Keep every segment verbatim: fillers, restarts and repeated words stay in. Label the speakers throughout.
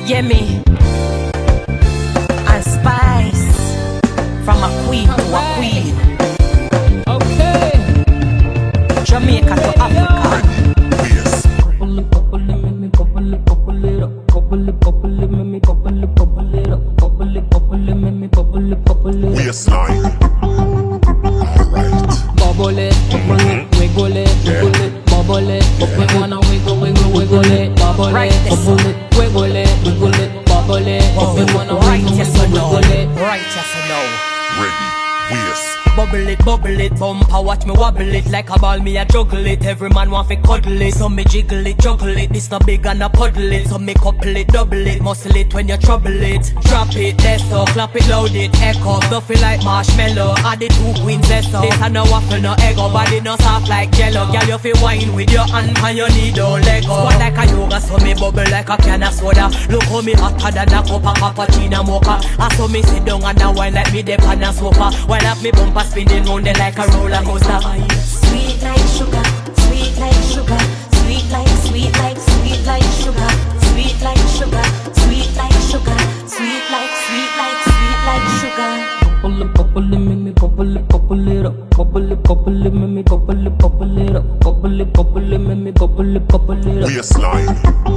Speaker 1: Yeah, me. And spice. From a queen to a queen.
Speaker 2: Okay.
Speaker 1: Jamaica to Africa.
Speaker 3: Yes.
Speaker 2: Bubble it, bubble it, make me bubble it, bubble it up. Bubble it, bubble it, make me bubble it, bubble it up. Bubble it, bubble it, make me bubble it, bubble it up.
Speaker 3: Waistline. Alright.
Speaker 2: Bubble it, bubble it, wiggle it, wiggle it, bubble it. We wanna wiggle, wiggle, wiggle it, bubble
Speaker 1: Right,
Speaker 2: it,
Speaker 1: this
Speaker 2: bubble it, wiggle it, wiggle it, bubble it. We wanna
Speaker 1: Right,
Speaker 2: wiggle,
Speaker 1: yes or
Speaker 2: wiggle,
Speaker 1: no?
Speaker 2: wiggle it.
Speaker 1: Right, yes or no?
Speaker 3: Ready. Waist.
Speaker 1: Bubble it, bubble it, bumper, watch me wobble it. Like a ball, me a juggle it. Every man want fi cuddle it. So me jiggle it, juggle it. This not big and a puddle it. So me couple it, double it. Muscle it when you trouble it. Drop it, that's so. Clap it, load it, echo. Stuff it like marshmallow. Add the two queens, that's so. This a no waffle, no egg. Body no soft like jello. Girl, you fi wine with your hand and your knee don't let go. Squat like a yoga, so me bubble like a can of soda. Look how me hotter than a cup of cappuccino mocha. I saw me sit down and a wine like me dip on a sofa. While up me bumper spinning round there like a roller coaster.
Speaker 4: Sweet like sugar, sweet like sugar, sweet like, sweet like, sweet like sugar, sweet like sugar, sweet like sugar, sweet like, sweet like, sweet like sugar.
Speaker 2: Bubble it, bubble it, make me bubble it, bubble it up. Bubble it, bubble it, make me bubble it, bubble it up. Bubble it, bubble it, make me bubble it, bubble it up.
Speaker 3: Waistline.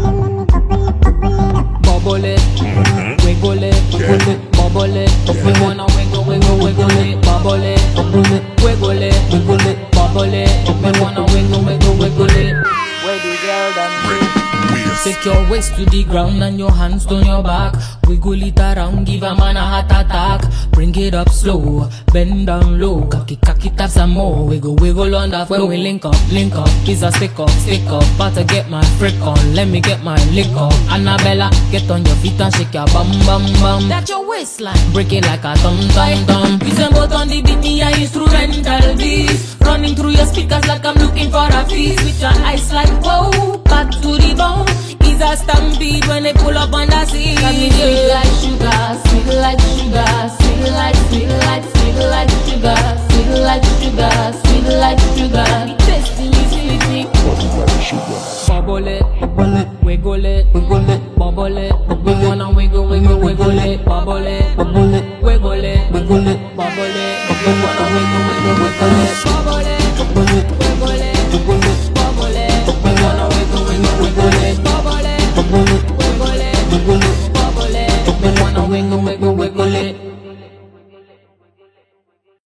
Speaker 2: Bubble it, wiggle it, wiggle it, bubble it. We wanna wiggle, wiggle, wiggle it, bubble it, bubble it, wiggle it, wiggle it, bubble it. We wanna wiggle, wiggle, wiggle it.
Speaker 1: Where the girl done?
Speaker 3: Ready. Waist.
Speaker 2: Take your waist to the ground and your hands on your back. Wiggle it around, give a man a heart attack. Bring it up slow, bend down low. Cocky, cocky, tap some more. Wiggle, wiggle on that when we link up, link up. Is a stick up, stick up. About to get my frick on, let me get my lick up. Annabella, get on your feet and shake your bum, bum, bum. That's your waistline. Break it like a thumb, thumb, thumb. You send both on the beat, me a instrumental beat. Running through your speakers like I'm looking for a feast. With your eyes like whoa, back to the bone. Is a stampede when they pull up on the scene. Sweet like sugar, sweet like sugar, sweet like, sweet like, sweet like sugar, sweet like sugar, sweet like sugar. Be tasting you, sweet, sweet.